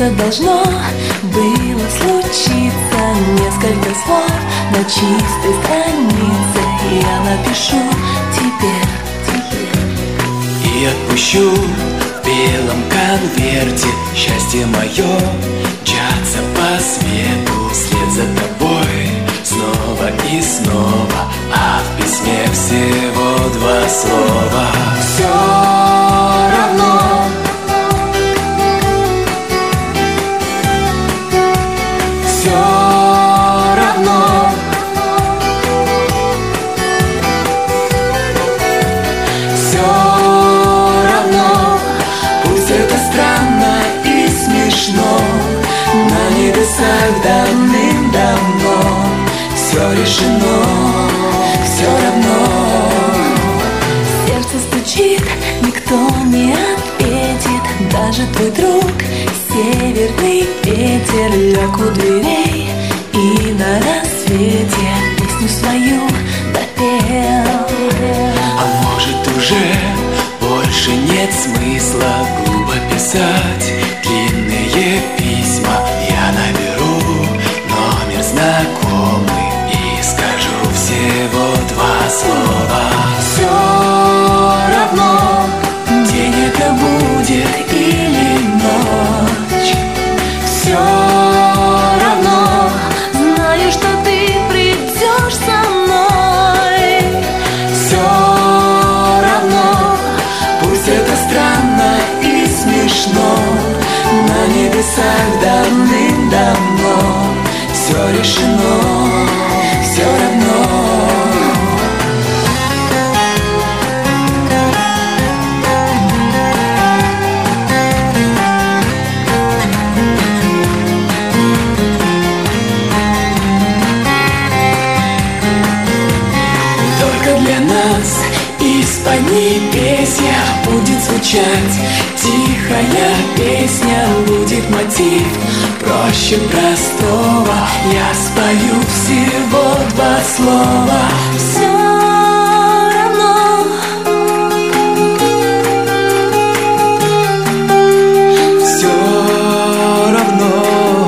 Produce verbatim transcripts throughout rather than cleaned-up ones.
Это должно было случиться. Несколько слов на чистой странице я напишу теперь, теперь. И отпущу в белом конверте. Счастье мое мчаться по свету вслед за тобой снова и снова. А в письме всего два слова. Все равно, все равно, все равно. Пусть это странно и смешно, на небесах давным-давно все решено, все равно. Сердце стучит, никто не ответит, даже твой друг, северный ветер, лег у дверей и на рассвете песню свою допел. А может, уже больше нет смысла глупо писать длинные письма. Я наберу номер знакомый и скажу всего два слова. Все равно, день это будет или ночь. все равно, знаю, что ты придешь со мной. Все равно, Пусть это странно и смешно, на небесах давным-давно все решено, все равно. только для нас из-под небесья будет звучать тихая песня, будет мотив проще простого. Я спою всего два слова. Все равно, Все равно,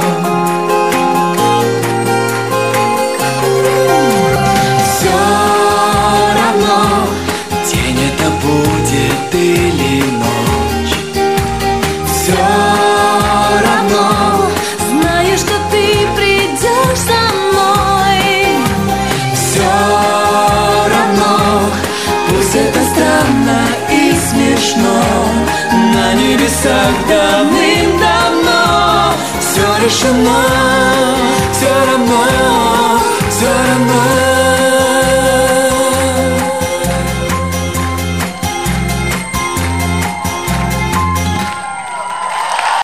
все равно, день это будет или ночь. все равно, знаю, что ты придешь со мной. Все равно, Пусть это странно и смешно, на небесах давным-давно все решено.